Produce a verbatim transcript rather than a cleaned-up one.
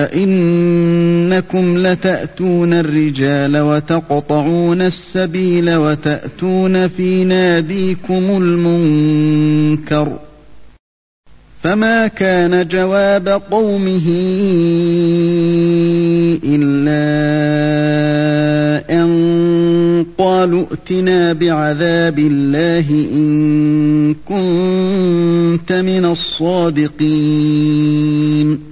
أئنكم لتأتون الرجال وتقطعون السبيل وتأتون في ناديكم المنكر فما كان جواب قومه إلا أن قالوا ائتنا بعذاب الله إن كنت من الصادقين